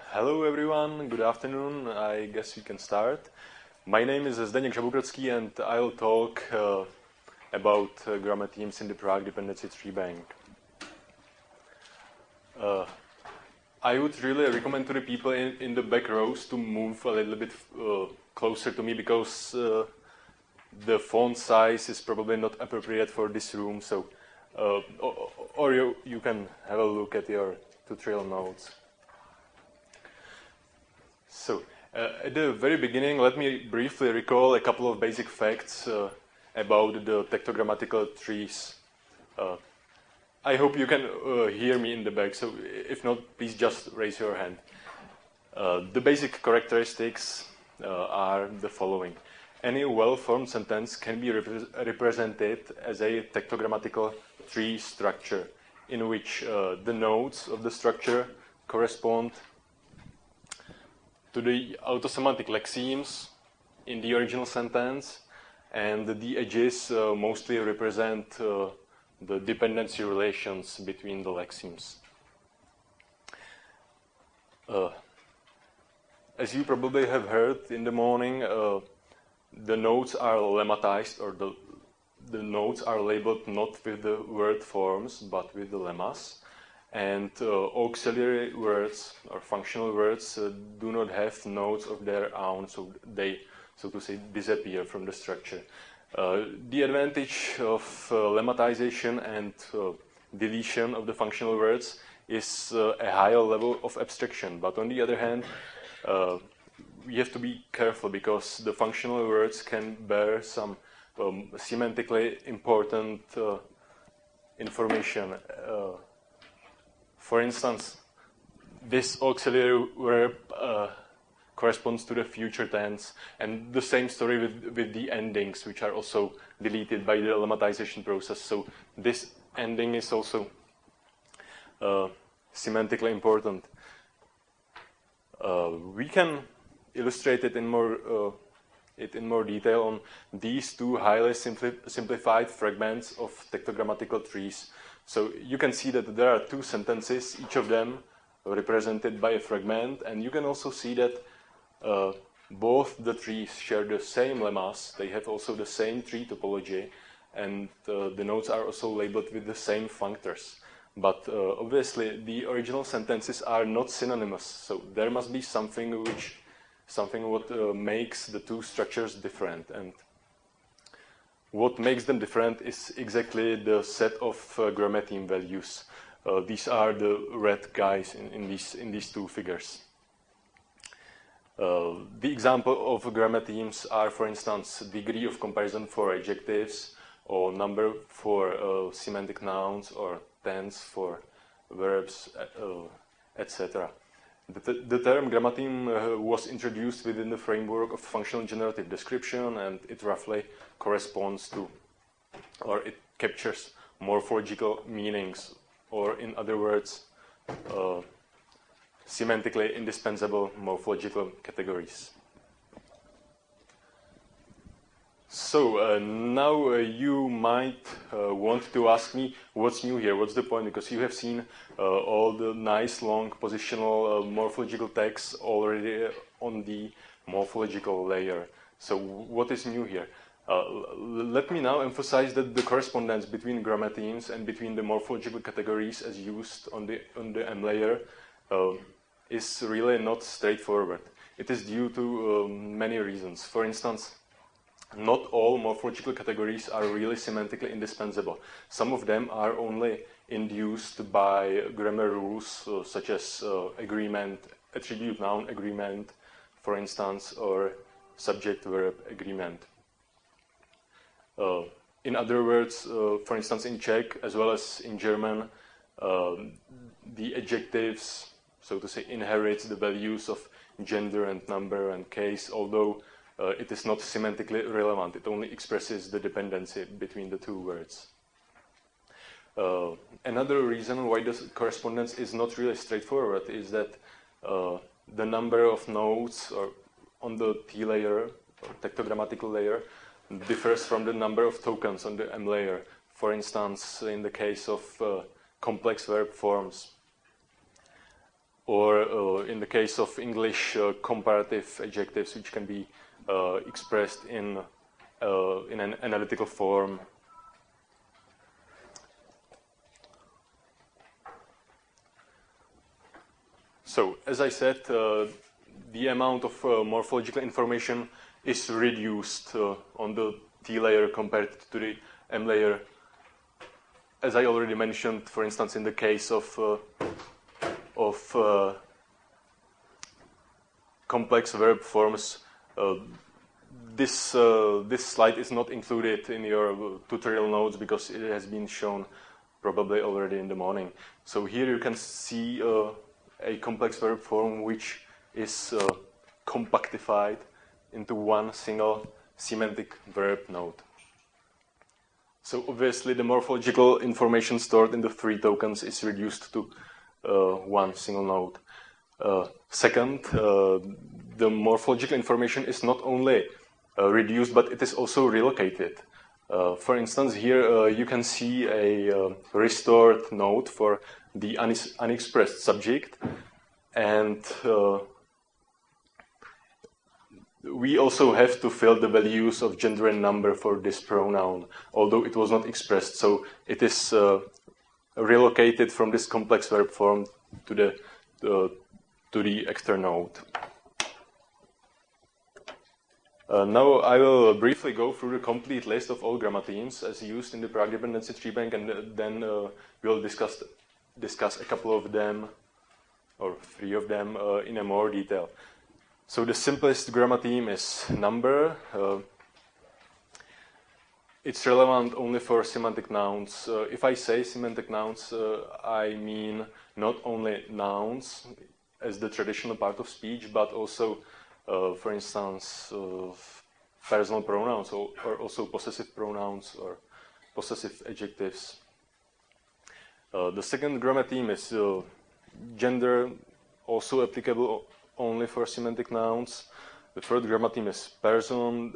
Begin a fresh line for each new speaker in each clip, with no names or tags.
Hello everyone, good afternoon. I guess we can start. My name is Zdeněk Žabobrodský and I'll talk about grammar themes in the Prague dependency tree bank. I would really recommend to the people in the back rows to move a little bit closer to me because the font size is probably not appropriate for this room. So, or you can have a look at your tutorial notes. So, at the very beginning, let me briefly recall a couple of basic facts about the tectogrammatical trees. I hope you can hear me in the back, so if not, please just raise your hand. The basic characteristics are the following. Any well-formed sentence can be represented as a tectogrammatical tree structure, in which the nodes of the structure correspond to the autosemantic lexemes in the original sentence, and the edges mostly represent the dependency relations between the lexemes. As you probably have heard in the morning, the nodes are lemmatized, or the nodes are labeled not with the word forms, but with the lemmas. And auxiliary words or functional words do not have nodes of their own, so they, so to say, disappear from the structure. The advantage of lemmatization and deletion of the functional words is a higher level of abstraction, but on the other hand, we have to be careful because the functional words can bear some semantically important information. For instance, this auxiliary verb corresponds to the future tense, and the same story with the endings, which are also deleted by the lemmatization process. So this ending is also semantically important. We can illustrate it in more detail on these two highly simplified fragments of tectogrammatical trees. So you can see that there are two sentences, each of them represented by a fragment, and you can also see that both the trees share the same lemmas, they have also the same tree topology, and the nodes are also labeled with the same functors. But obviously the original sentences are not synonymous, so there must be something what makes the two structures different. And what makes them different is exactly the set of grammar theme values. These are the red guys in these two figures. The example of grammar themes are, for instance, degree of comparison for adjectives, or number for semantic nouns, or tense for verbs, etc. The term grammar theme was introduced within the framework of functional generative description, and it roughly corresponds to, or it captures morphological meanings, or in other words, semantically indispensable morphological categories. So now you might want to ask me what's new here, what's the point, because you have seen all the nice long positional morphological tags already on the morphological layer. So what is new here? Let me now emphasize that the correspondence between grammar themes and between the morphological categories as used on the M layer is really not straightforward. It is due to many reasons. For instance, not all morphological categories are really semantically indispensable. Some of them are only induced by grammar rules, such as agreement, attribute-noun agreement, for instance, or subject-verb agreement. In other words, for instance, in Czech as well as in German, the adjectives, so to say, inherits the values of gender and number and case, although it is not semantically relevant. It only expresses the dependency between the two words. Another reason why this correspondence is not really straightforward is that the number of nodes on the T layer, or tectogrammatical layer, differs from the number of tokens on the M layer. For instance, in the case of complex verb forms. or in the case of English, comparative adjectives, which can be expressed in an analytical form. So, as I said, the amount of morphological information is reduced on the T layer compared to the M layer. As I already mentioned, for instance, in the case of complex verb forms, this slide is not included in your tutorial notes because it has been shown probably already in the morning. So here you can see a complex verb form which is compactified into one single semantic verb node. So obviously the morphological information stored in the 3 tokens is reduced to one single node. Second, the morphological information is not only reduced, but it is also relocated. For instance, here you can see a restored node for the unexpressed subject, and we also have to fill the values of gender and number for this pronoun, although it was not expressed. So it is relocated from this complex verb form to the actor node. Now I will briefly go through the complete list of all grammatemes as used in the Prague dependency tree bank, and then we'll discuss a couple of them, or 3 of them, in a more detail. So the simplest grammateme is number. It's relevant only for semantic nouns. If I say semantic nouns, I mean not only nouns as the traditional part of speech, but also, for instance, personal pronouns, or also possessive pronouns or possessive adjectives. The second grammateme is gender, also applicable only for semantic nouns. The third grammateme is person.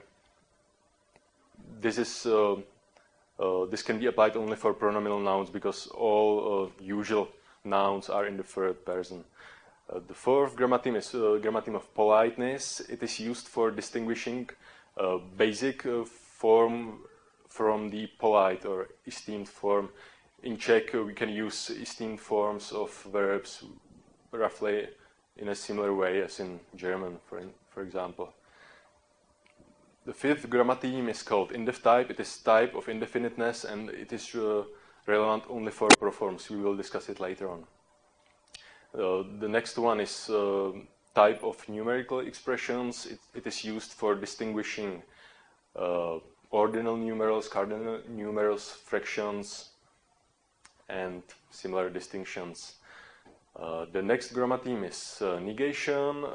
This can be applied only for pronominal nouns because all usual nouns are in the third person. The fourth grammateme is grammateme of politeness. It is used for distinguishing basic form from the polite or esteemed form. In Czech, we can use esteemed forms of verbs roughly in a similar way as in German, for example. The fifth grammateme is called indef type. It is type of indefiniteness, and it is relevant only for proforms. We will discuss it later on. The next one is type of numerical expressions. It is used for distinguishing ordinal numerals, cardinal numerals, fractions, and similar distinctions. The next grammateme is negation.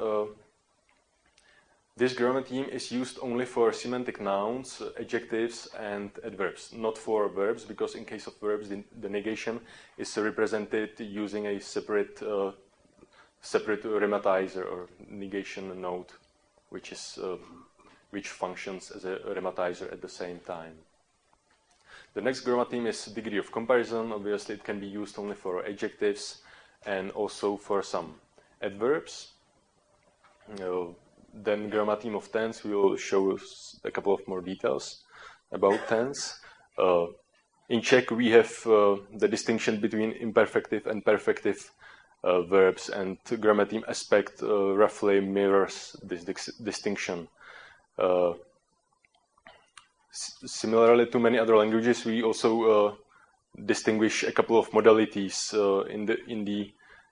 This grammateme is used only for semantic nouns, adjectives, and adverbs, not for verbs, because in case of verbs, the negation is represented using a separate remmatizer or negation node, which functions as a remmatizer at the same time. The next grammateme is degree of comparison. Obviously, it can be used only for adjectives and also for some adverbs. Then grammateme of tense, we will show a couple of more details about tense. In Czech, we have the distinction between imperfective and perfective verbs, and grammateme aspect roughly mirrors this distinction. Similarly to many other languages, we also distinguish a couple of modalities in the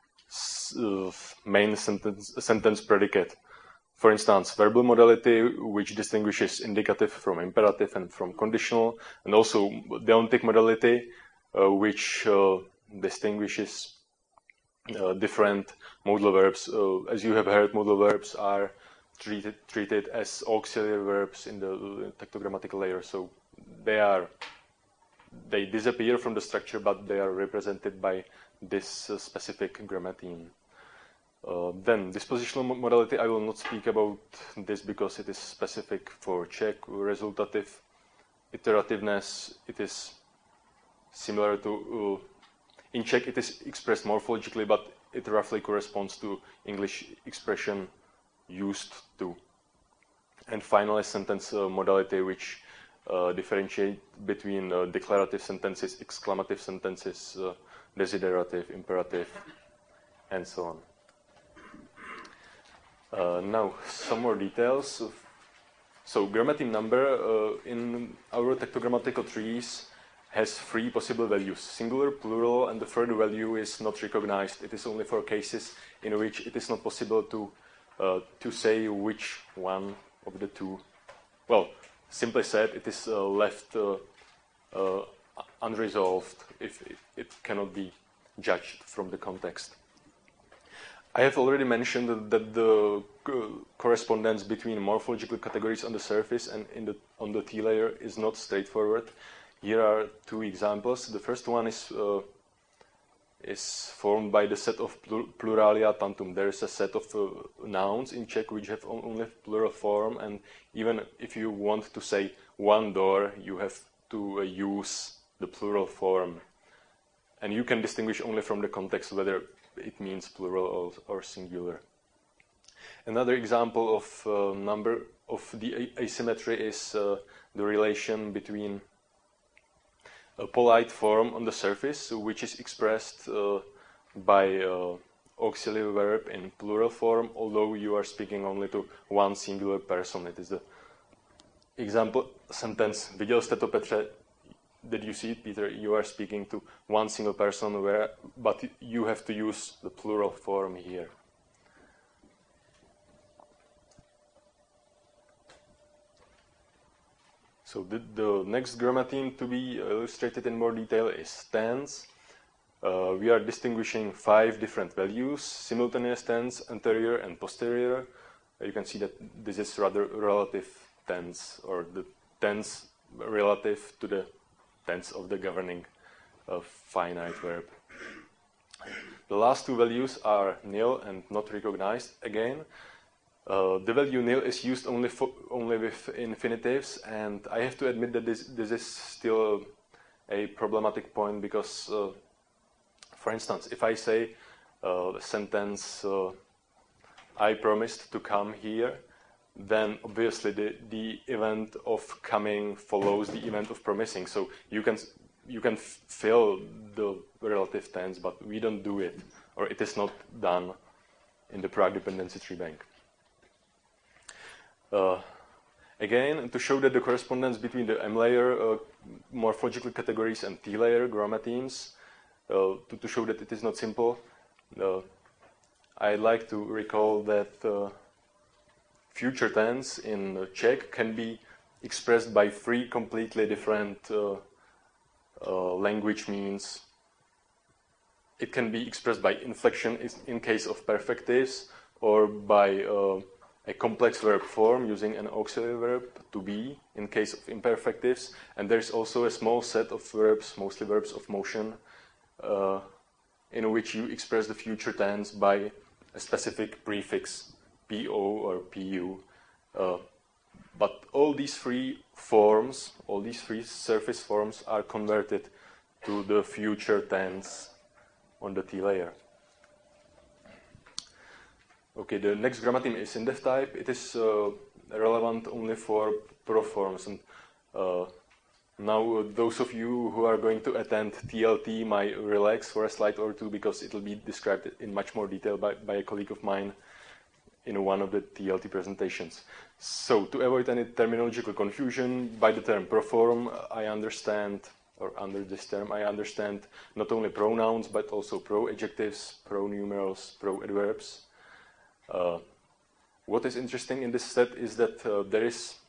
main sentence predicate. For instance, verbal modality, which distinguishes indicative from imperative and from conditional, and also deontic modality, which distinguishes different modal verbs. As you have heard, modal verbs are treated as auxiliary verbs in the tectogrammatical layer, so they disappear from the structure, but they are represented by this specific grammateme. Then dispositional modality, I will not speak about this because it is specific for Czech. Resultative iterativeness, it is similar to in Czech it is expressed morphologically, but it roughly corresponds to English expression used to. And finally, sentence modality, which differentiate between declarative sentences, exclamative sentences, desiderative, imperative, and so on. Now, some more details. So, grammatim number in our tectogrammatical trees has three possible values: singular, plural, and the third value is not recognized. It is only for cases in which it is not possible to say which one of the two. Well, simply said, it is left unresolved if it cannot be judged from the context. I have already mentioned that the correspondence between morphological categories on the surface and on the T layer is not straightforward. Here are two examples. The first one is formed by the set of pluralia tantum. There is a set of nouns in Czech which have only plural form, and even if you want to say one door, you have to use the plural form. And you can distinguish only from the context whether it means plural or singular. Another example of number of the asymmetry is the relation between a polite form on the surface, which is expressed by auxiliary verb in plural form, although you are speaking only to one singular person. It is the example sentence, viděl jste to, Petře? Did you see it, Peter? You are speaking to one single person, but you have to use the plural form here. So the next grammatim to be illustrated in more detail is tense. We are distinguishing 5 different values: simultaneous tense, anterior, and posterior. You can see that this is rather relative tense, or the tense relative to the tense of the governing finite verb. The last 2 values are nil and not recognized again. The value nil is used only with infinitives, and I have to admit that this is still a problematic point because, for instance, if I say the sentence, I promised to come here, then obviously the event of coming follows the event of promising. So you can fill the relative tense, but we don't do it, or it is not done in the Prague dependency tree bank. Again, to show that the correspondence between the M-layer morphological categories and T-layer grammatims, to show that it is not simple, I'd like to recall that future tense in Czech can be expressed by 3 completely different language means. It can be expressed by inflection in case of perfectives, or by a complex verb form using an auxiliary verb, to be, in case of imperfectives. And there's also a small set of verbs, mostly verbs of motion, in which you express the future tense by a specific prefix, PO or PU. But all these 3 forms, all these 3 surface forms are converted to the future tense on the T layer. Okay, the next grammatim is indef type. It is relevant only for proforms. And now those of you who are going to attend TLT might relax for a slide or two, because it will be described in much more detail by a colleague of mine in one of the TLT presentations. So to avoid any terminological confusion, by the term proform, I understand, or under this term, I understand not only pronouns, but also pro-adjectives, pro-numerals, pro-adverbs. What is interesting in this set is that there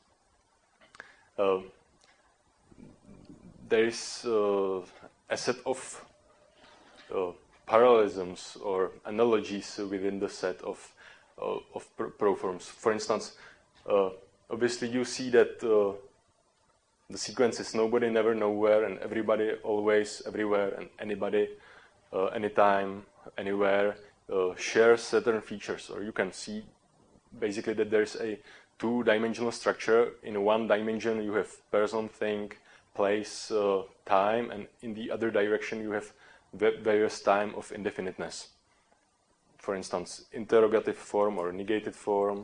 is a set of parallelisms or analogies within the set of proforms. For instance, obviously you see that the sequence is nobody, never, nowhere, and everybody, always, everywhere, and anybody, anytime, anywhere, shares certain features. Or you can see basically that there's a 2-dimensional structure. In one dimension you have person, thing, place, time, and in the other direction you have various time of indefiniteness. for instance, interrogative form or negated form.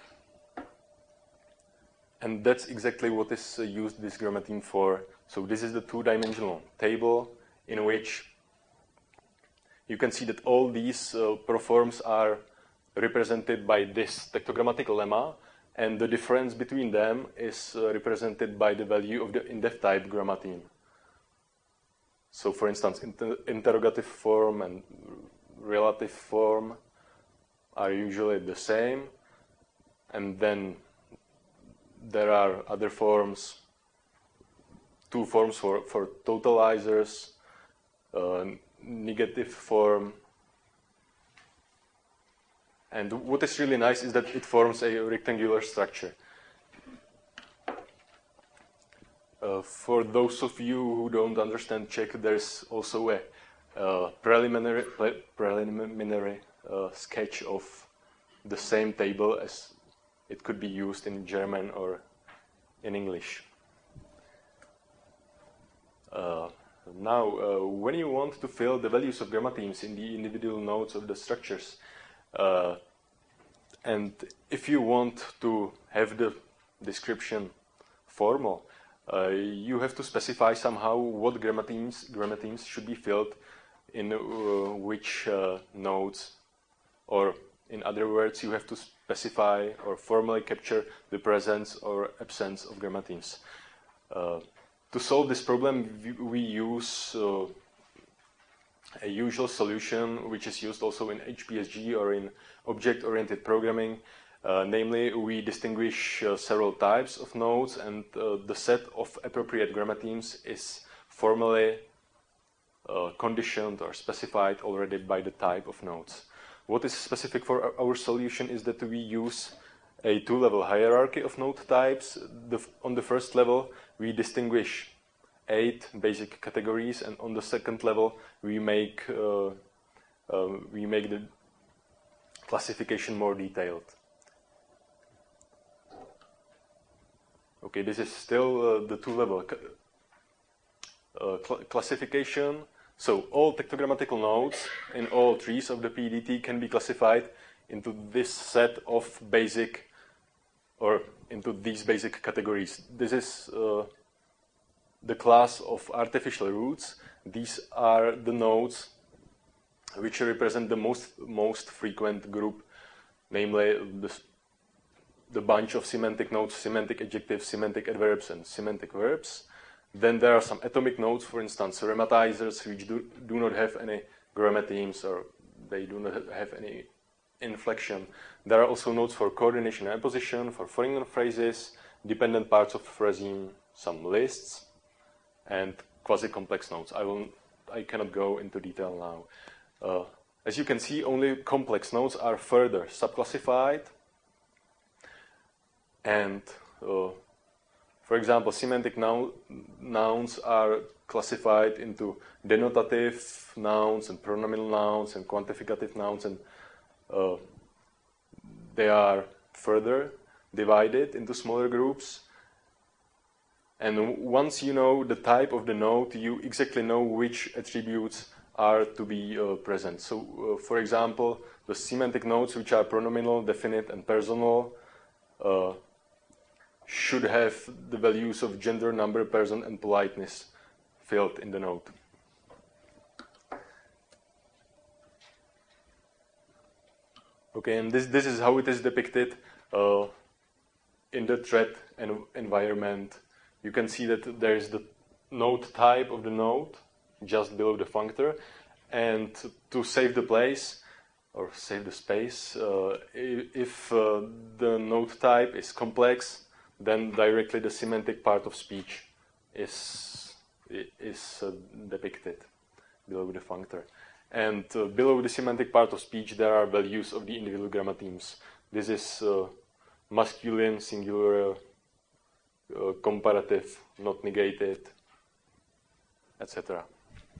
And that's exactly what is used this grammateme for. So this is the two-dimensional table in which you can see that all these proforms are represented by this tetragrammatical lemma, and the difference between them is represented by the value of the in-depth type grammateme. So for instance, interrogative form and relative form are usually the same, and then there are other forms, two forms for totalizers, negative form. And what is really nice is that it forms a rectangular structure. For those of you who don't understand Czech, there's also a preliminary sketch of the same table as it could be used in German or in English. Now, when you want to fill the values of grammatemes in the individual nodes of the structures, and if you want to have the description formal, you have to specify somehow what grammatemes should be filled in which nodes, or in other words, you have to specify or formally capture the presence or absence of grammatemes. To solve this problem, we use a usual solution, which is used also in HPSG or in object-oriented programming. Namely, we distinguish several types of nodes, and the set of appropriate grammatemes is formally conditioned or specified already by the type of nodes. What is specific for our solution is that we use a two-level hierarchy of node types. On the first level, we distinguish 8 basic categories, and on the second level, we make the classification more detailed. Okay, this is still the two-level classification. So all tetragrammatical nodes in all trees of the PDT can be classified into this set of basic, or into these basic categories. This is the class of artificial roots. These are the nodes which represent the most frequent group, namely the bunch of semantic nodes, semantic adjectives, semantic adverbs, and semantic verbs. Then there are some atomic nodes, for instance, remmatizers, which do not have any grammatemes, or they do not have any inflection. There are also nodes for coordination and apposition, for foreign phrases, dependent parts of phrasing, some lists, and quasi-complex nodes. I cannot go into detail now. As you can see, only complex nodes are further subclassified, and for example, semantic nouns are classified into denotative nouns and pronominal nouns and quantificative nouns, and they are further divided into smaller groups. And once you know the type of the node, you exactly know which attributes are to be present. So, for example, the semantic nodes, which are pronominal, definite, and personal, should have the values of gender, number, person, and politeness filled in the node. Okay, and this is how it is depicted in the thread environment. You can see that there is the node type of the node just below the functor, and to save the place or save the space, if the node type is complex, then directly the semantic part of speech is depicted below the functor. And below the semantic part of speech, there are values of the individual grammatemes. This is masculine, singular, comparative, not negated, etc.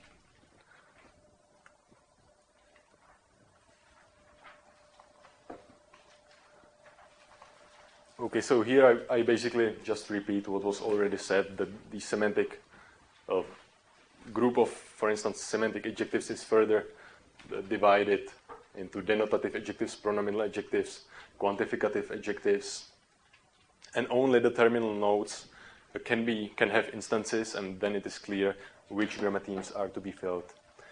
Okay, so here I basically just repeat what was already said, that the semantic group of, for instance, semantic adjectives is further divided into denotative adjectives, pronominal adjectives, quantificative adjectives, and only the terminal nodes can have instances, and then it is clear which grammatemes are to be filled.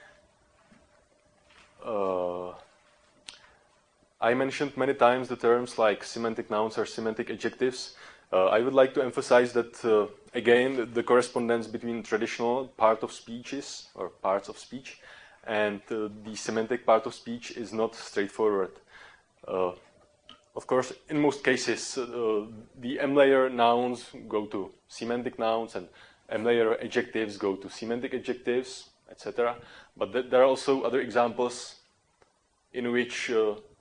I mentioned many times the terms like semantic nouns or semantic adjectives. I would like to emphasize that, again, the correspondence between traditional part of speeches or parts of speech and the semantic part of speech is not straightforward. Of course, in most cases, the M-layer nouns go to semantic nouns and M-layer adjectives go to semantic adjectives, etc. But there are also other examples in which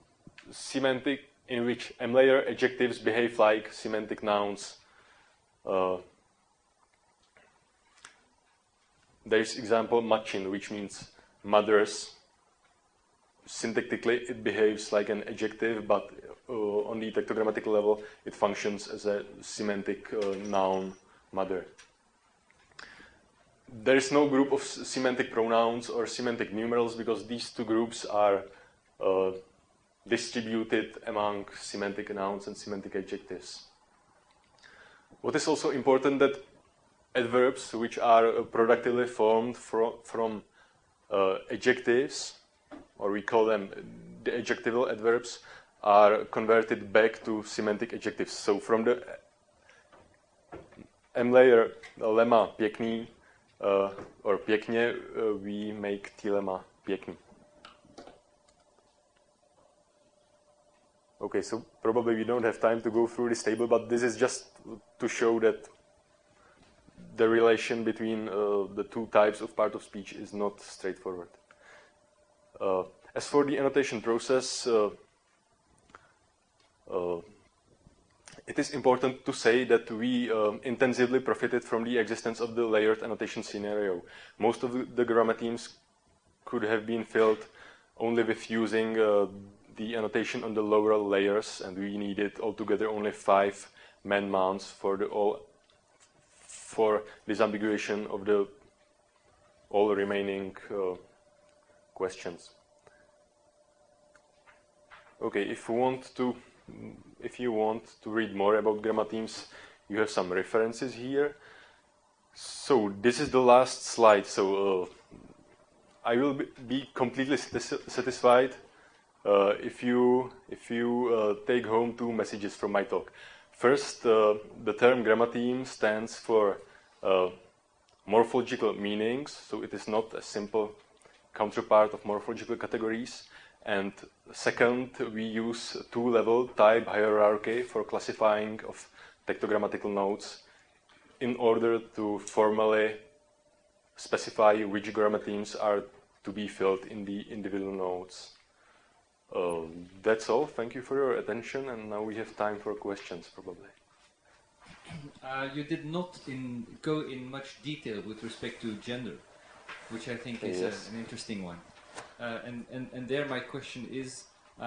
M-layer adjectives behave like semantic nouns. There's example machin, which means mothers. Syntactically, it behaves like an adjective, but on the tectogrammatical level, it functions as a semantic noun, mother. There is no group of semantic pronouns or semantic numerals because these two groups are distributed among semantic nouns and semantic adjectives. What is also important that adverbs which are productively formed from adjectives, or we call them the adjectival adverbs, are converted back to semantic adjectives. So from the M-layer lemma pěkný or pěkně, we make T lemma pěkný. Okay, so probably we don't have time to go through this table, but this is just to show that the relation between the two types of part of speech is not straightforward. As for the annotation process, it is important to say that we intensively profited from the existence of the layered annotation scenario. Most of the grammatemes could have been filled only with using the annotation on the lower layers, and we needed altogether only 5 man-mounts for disambiguation of the all remaining questions. Okay, if you want to read more about grammatemes, you have some references here. So this is the last slide. So I will be completely satisfied if you take home 2 messages from my talk. First, the term grammateme stands for morphological meanings, so it is not a simple counterpart of morphological categories. And second, we use 2-level type hierarchy for classifying of tectogrammatical nodes in order to formally specify which grammatemes are to be filled in the individual nodes. That's all. Thank you for your attention, and now we have time for questions, probably.
You did not go in much detail with respect to gender, which I think is an interesting one. And there my question is,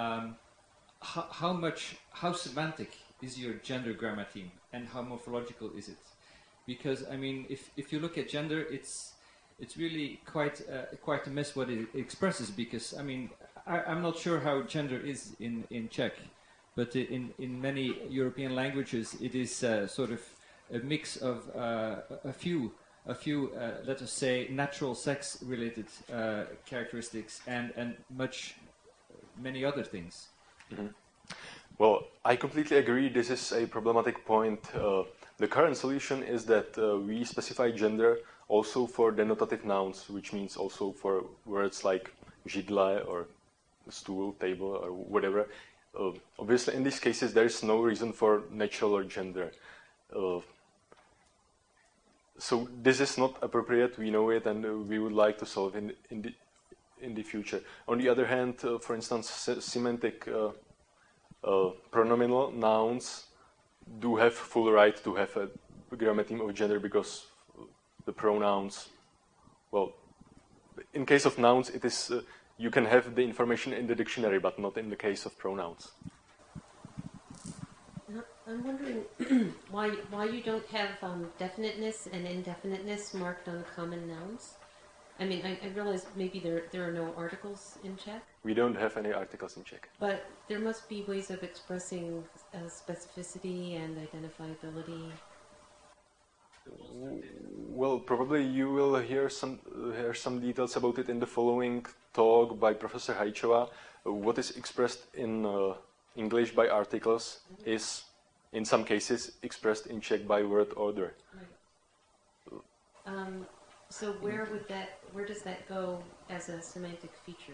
how semantic is your gender grammateme, and how morphological is it? Because I mean, if you look at gender, it's really quite a mess what it expresses. Because I mean, I'm not sure how gender is in Czech, but in many European languages, it is sort of a mix of a few let us say natural sex related characteristics and many other things.
Mm-hmm. Well, I completely agree. This is a problematic point. The current solution is that we specify gender also for denotative nouns, which means also for words like židle or stool, table, or whatever. Obviously, in these cases, there is no reason for natural or gender. So this is not appropriate. We know it, and we would like to solve in the future. On the other hand, for instance, semantic pronominal nouns do have full right to have a grammateme of gender because the pronouns. Well, in case of nouns, it is you can have the information in the dictionary, but not in the case of pronouns.
I'm wondering why you don't have definiteness and indefiniteness marked on common nouns. I mean, I realize maybe there are no articles in Czech,
We don't have any articles in Czech.
but there must be ways of expressing specificity and identifiability.
Well, probably you will hear some details about it in the following talk by Professor Hajčová. What is expressed in English by articles is, in some cases, expressed in Czech by word order.
Right. So where does that go as a semantic feature?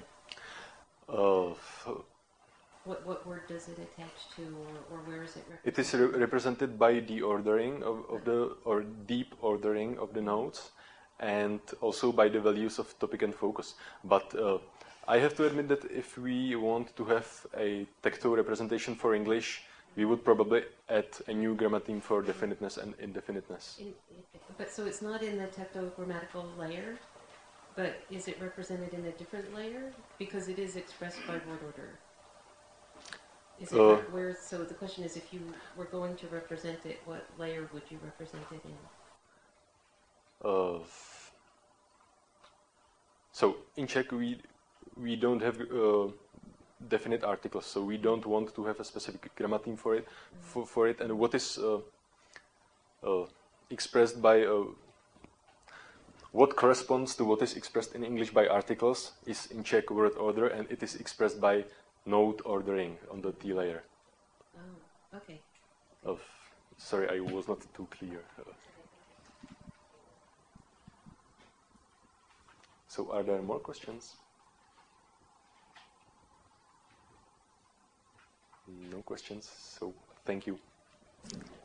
What word does it attach to, or where is it represented?
It is represented by deordering or deep ordering of the notes, and also by the values of topic and focus. But I have to admit that if we want to have a tecto representation for English, we would probably add a new grammar theme for definiteness and indefiniteness.
But so it's not in the tectogrammatical layer, but is it represented in a different layer? Because it is expressed by word order. Is it where? So the question is, if you were going to represent it, what layer would you represent it in?
So in Czech we don't have definite articles, so we don't want to have a specific grammar theme for it. For it, and what is expressed by what corresponds to what is expressed in English by articles is in Czech word order, and it is expressed by note ordering on the T layer.
Oh, okay.
Sorry, I was not too clear. So are there more questions? No questions, so thank you.